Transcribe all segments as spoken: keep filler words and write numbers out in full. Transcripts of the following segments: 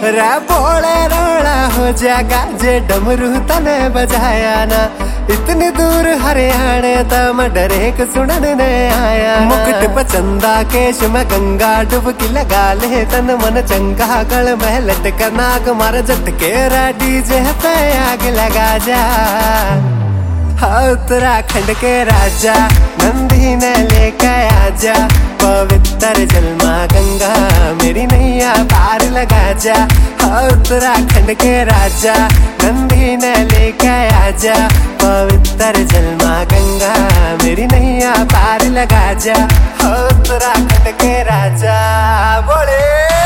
रे बोले रोड़ा हो जागा जे डमरू तने बजाया ना, इतनी दूर हरियाणे तो मैं डरे के सुनने आया। मुकुट पचंदा केश में गंगा डुबकी लगा ले तन मन चंगा, गल में लटका नाग मार झटके रा डीजे पे आग लगा जा। उत्तराखंड के राजा नंदी ने लेके आजा, पवित्र जलमा गंगा मेरी नैया पार लगा जा। उत्तराखंड के राजा नंदी ने लेके आजा, पवित्र जलमा गंगा मेरी नैया पार लगा जा। उत्तराखंड के राजा बोले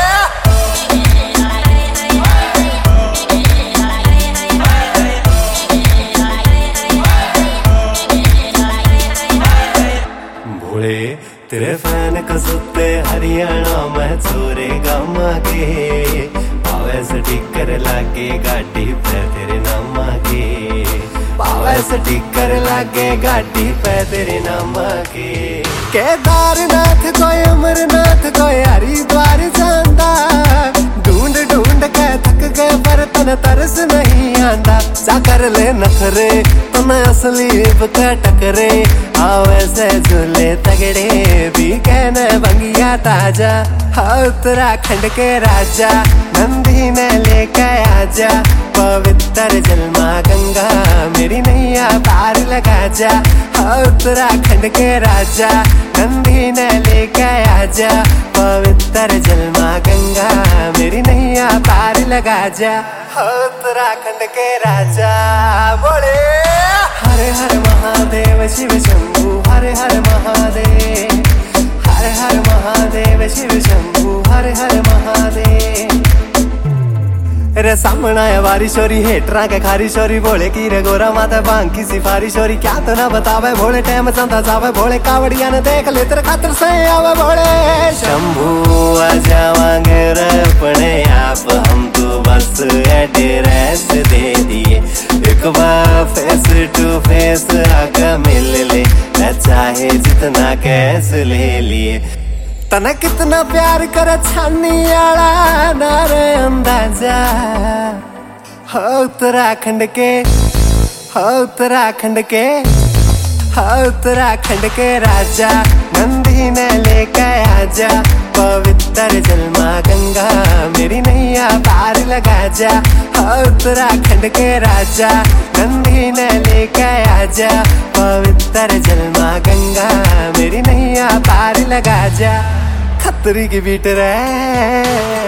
तेरे फैन कसुते हरियाणा में छोरे गामा के, पावे से टिकर लागे गाड़ी पे तेरे नाम के, पावे से टिकर लागे गाड़ी पे तेरे नाम के। केदारनाथ कोई अमरनाथ कोई हरिद्वार जांदा, ढूंढ ढूंढ के थक गए पर तन तरस नहीं आंदा। साकर ले नखरे तन असली बका टकरे, आवे से झूले तगड़े भी कहने बंगिया ताजा। उत्तराखंड के राजा नंदी ने लेके आजा, पवित्र जलमा गंगा मेरी नैया पार लगा जा। उत्तराखंड के राजा नंदी ने लेके आजा, पवित्र जलमा गंगा मेरी नैया पार लगा जा। उत्तराखंड के राजा बोले हर हर महादेव शिव शंभु, हर हर महादेव, हर हर महादेव शिव शंभु, हर हर महादेव। रे सामना है वारी शोरी हेटरा के खारी शोरी, बोले की रे गोरा माता बांग की सिफारी शोरी, क्या तो ना बतावे भोले टाइम चंदा जावे भोले, कावड़िया ने देख ले तेरे खातर से आवे भोले। शंभू आ जावांगे रे अपने आप हम तो बस एड्रेस दे दिए, एक बार फेस टू फेस आकर मिल ले, चाहे जितना कैस ले लिए। तना कितना प्यार करे छानी आला नारे अंदाजा। उत्तराखंड के उत्तराखंड के उत्तराखंड के राजा नंदी ने लेके आजा, पवित्र जलमा गंगा मेरी नैया पार लगा जा। उत्तराखंड के राजा नंदी ने लेके आजा, पवित्र जलमा गंगा मेरी नैया पार लगा जा। खतरी की बीट रे